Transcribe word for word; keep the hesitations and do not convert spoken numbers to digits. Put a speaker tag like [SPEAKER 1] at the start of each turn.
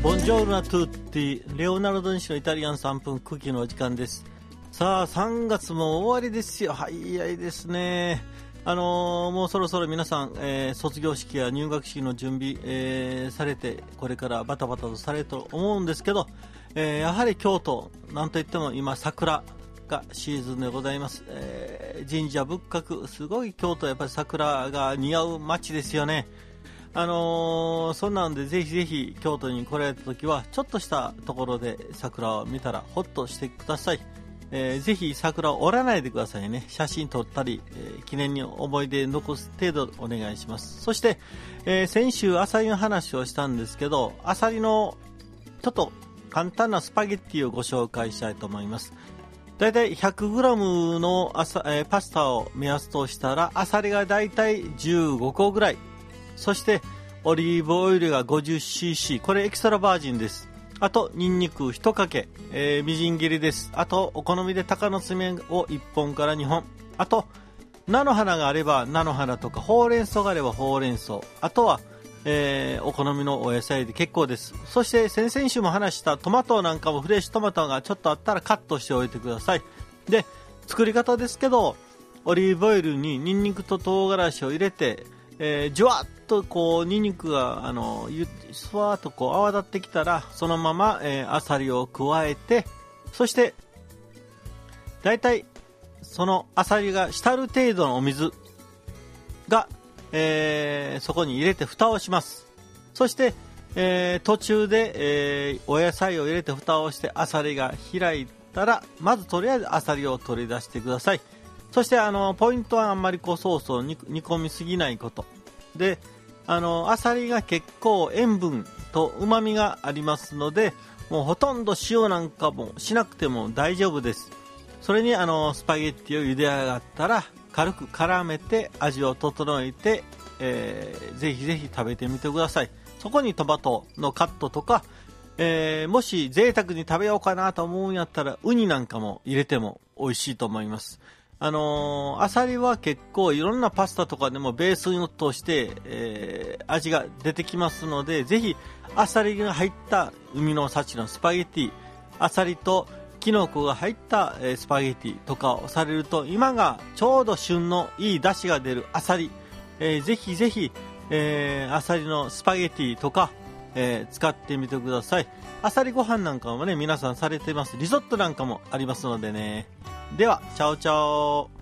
[SPEAKER 1] ボンジョールナトゥッティ、レオナルド西のイタリアンさんぷんクッキーのお時間です。さあさんがつも終わりですよ。早いですね。あのー、もうそろそろ皆さん、えー、卒業式や入学式の準備、えー、されて、これからバタバタとされると思うんですけど、えー、やはり京都なんといっても今桜がシーズンでございます。えー、神社仏閣、すごい京都やっぱり桜が似合う街ですよね。あのー、そんなんでぜひぜひ京都に来られた時はちょっとしたところで桜を見たらホッとしてください。えー、ぜひ桜を折らないでくださいね。写真撮ったり、えー、記念に思い出残す程度お願いします。そして、えー、先週アサリの話をしたんですけど、アサリのちょっと簡単なスパゲッティをご紹介したいと思います。だいたい ひゃくグラム のアサ、えー、パスタを目安としたらアサリがだいたいじゅうごこぐらい、そしてオリーブオイルが ごじゅっシーシー、 これエキストラバージンです。あとニンニクいちかけ、えー、みじん切りです。あとお好みで鷹の爪をいっぽんからにほん、あと菜の花があれば菜の花とかほうれん草があればほうれん草、あとは、えー、お好みのお野菜で結構です。そして先々週も話したトマトなんかもフレッシュトマトがちょっとあったらカットしておいてください。で、作り方ですけど、オリーブオイルにニンニクと唐辛子を入れて、えー、じゅわっとこうニンニクがあのスワーっとこう泡立ってきたら、そのまま、えー、アサリを加えて、そしてだいたいそのアサリが浸る程度のお水が、えー、そこに入れて蓋をします。そして、えー、途中で、えー、お野菜を入れて蓋をしてアサリが開いたら、まずとりあえずアサリを取り出してください。そしてあのポイントはあんまりこうソースを煮込みすぎないことで、あのアサリが結構塩分と旨味がありますので、もうほとんど塩なんかもしなくても大丈夫です。それにあのスパゲッティを茹で上がったら軽く絡めて味を整えて、えー、ぜひぜひ食べてみてください。そこにトマトのカットとか、えー、もし贅沢に食べようかなと思うんやったらウニなんかも入れても美味しいと思います。あのー、アサリは結構いろんなパスタとかでもベースとして、えー、味が出てきますので、ぜひアサリが入った海の幸のスパゲッティ、アサリとキノコが入った、えー、スパゲッティとかをされると、今がちょうど旬のいい出汁が出るアサリ、えー、ぜひぜひ、えー、アサリのスパゲッティとか、えー、使ってみてください。アサリご飯なんかもね、皆さんされてます。リゾットなんかもありますのでね。ではチャオチャオ。